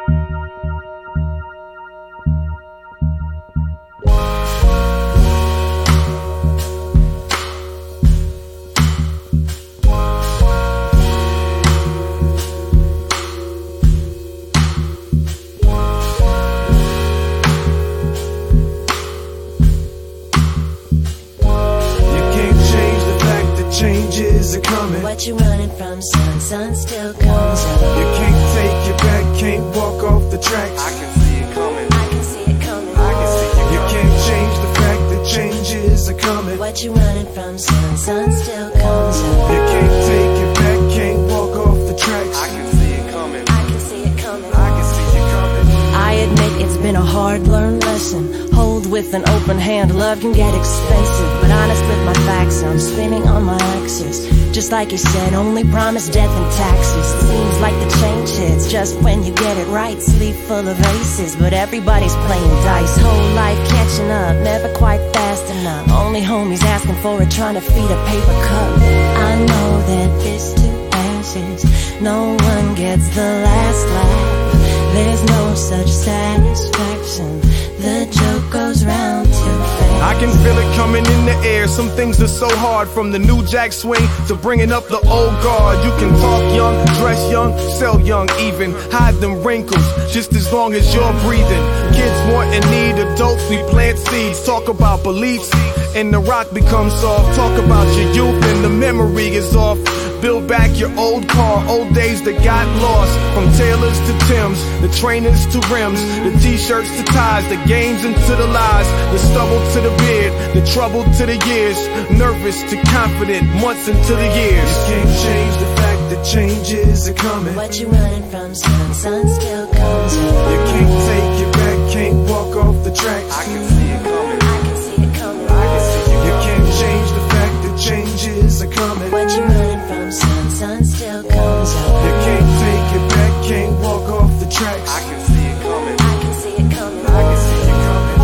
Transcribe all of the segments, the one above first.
Changes are coming. What you running from, son? Sun still comes up. You can't take it back, can't walk off the tracks. I can see it coming. I can see it coming. I can see it coming. You can't change the fact that changes are coming. What you running from, son? Sun still comes up. You can't take it back, can't walk off the tracks. I can see it coming. I can see it coming. I can see it coming. I admit it's been a hard-learned lesson. Hold with an open hand, love can get expensive. But honest with my facts, I'm spinning on my axis. Just like you said, only promise death and taxes. Seems like the change hits just when you get it right. Sleep full of aces, but everybody's playing dice. Whole life catching up, never quite fast enough. Only homies asking for it, trying to feed a paper cup. I know that there's two answers, no one gets the last laugh. There's no such satisfaction, the joke goes round too fast. I can feel it coming in the air. Some things are so hard, from the new jack swing to bringing up the old guard. You can talk young, dress young, sell young even. Hide them wrinkles, just as long as you're breathing. Kids want and need adults, we plant seeds. Talk about beliefs, and the rock becomes soft. Talk about your youth, and the memory is off. Build back your old car, old days that got lost. From tailors to Timbs, the trainers to rims, the t-shirts to ties, the games into the lies, the stubble to the beard, the trouble to the years. Nervous to confident, months into the years. You can't change the fact that changes are coming. What you running from, son? Sun still comes up. You can't take it back, can't walk off the tracks. I can see it coming. I can see it coming. I can see it coming. You can't change the fact that changes are coming. What you running from, son? Sun still comes up. You can't take it back, can't walk off the tracks. I can see it coming. I can see it coming. I can see it coming.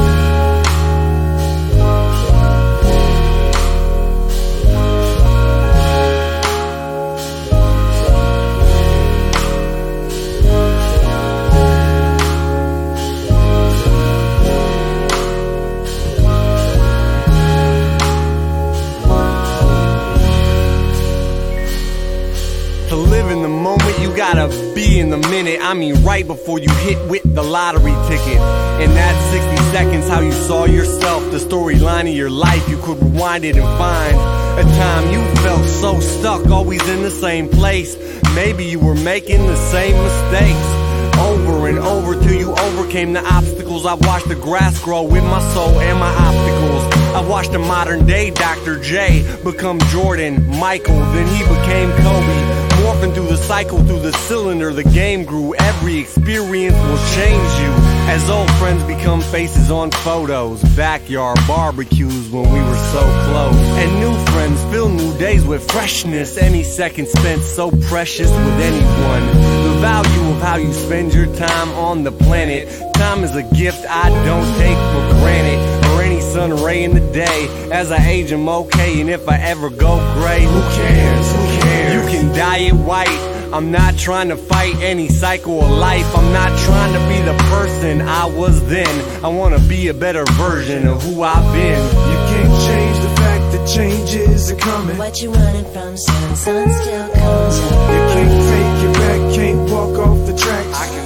To live in the moment, you gotta be in the minute. I mean, right before you hit with the lottery ticket. In that 60 seconds, how you saw yourself, the storyline of your life, you could rewind it and find a time you felt so stuck, always in the same place. Maybe you were making the same mistakes over and over till you overcame the obstacles. I've watched the grass grow with my soul and my obstacles. I've watched a modern day Dr. J become Jordan, Michael, then he became Kobe. Morphing through the cycle, through the cylinder, the game grew. Every experience will change you as old friends become faces on photos. Backyard barbecues when we were so close, and new friends fill new days with freshness. Any second spent so precious with anyone. The value of how you spend your time on the planet. Time is a gift I don't take for granted, or any sun ray in the day. As I age I'm okay, and if I ever go gray, who cares? Who cares? You can dye it white. I'm not trying to fight any cycle of life. I'm not trying to be the person I was then. I wanna be a better version of who I've been. You can't change the fact that changes are coming. What you running from, son? Sun still comes up. You can't take it back, can't walk off the tracks. I can